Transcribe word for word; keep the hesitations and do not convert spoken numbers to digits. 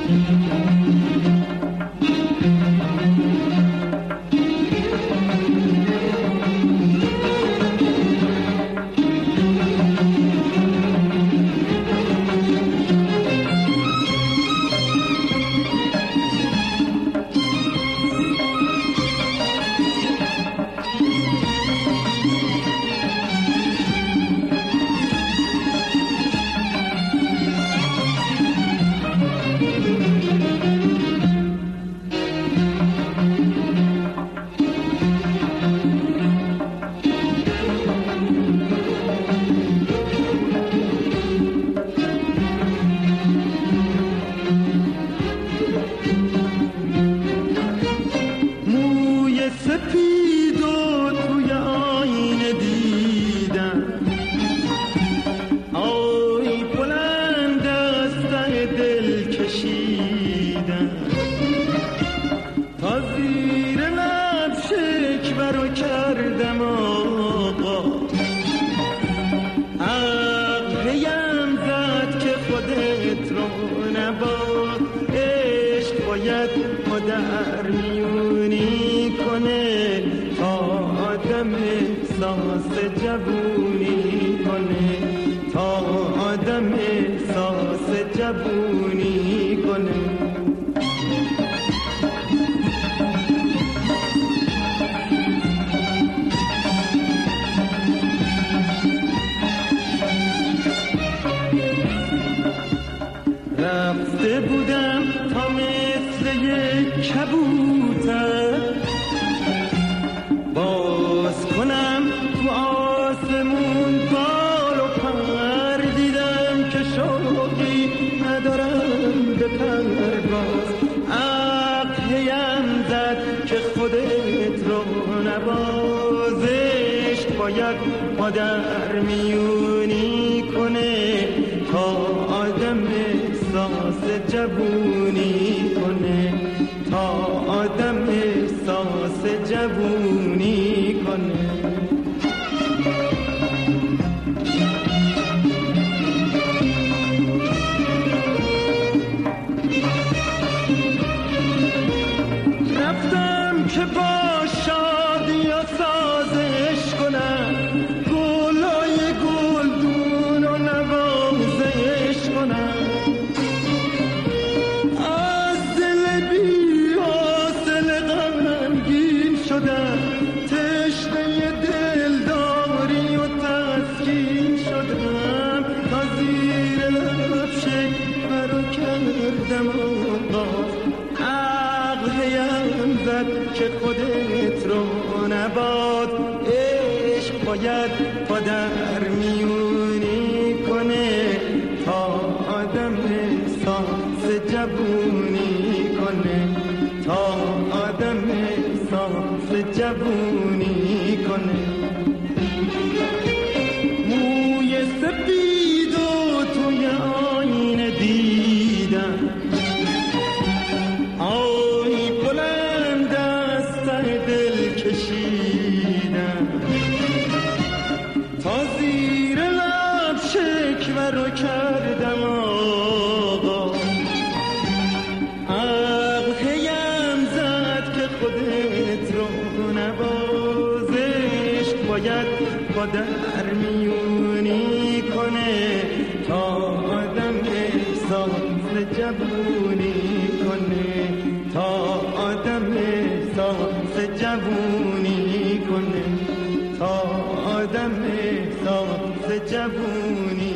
رفته بودم تا مثل یک کبوتر باز کنم تو آسمون بال و پر، دیدم که شوقی ندارم به پرواز. عقلیم زد که خودت رو نوازش باید مادر میونی کنه تا آدم احساس جوونی کنه، تا آدم احساس جوونی کنه. رفتم که با شادی و سازش کنم، گلای گلدون و نوازش کنم. از دل بی حاصل غمگین شدم، تشنه دلداری و تسکین شدم. تا زیر لب شکوه رو کردم آغاز، عقلیم زد که خودت رو نباد. عشق باید با در میونی کنه تا آدم احساس جوونی کنه، تا آدم احساس جوونی کنه. موی سپید و توی آینه دیدم، آی بلند از سر دل کشیدم. تا زیر لب شکوه رو کردم آقا، عقلیم زد که خودت رو نوازش باید با در میونی کنه تا آدم احساس جوونی کنه، تا آدم احساس جوونی کنه، تا آدم احساس جوونی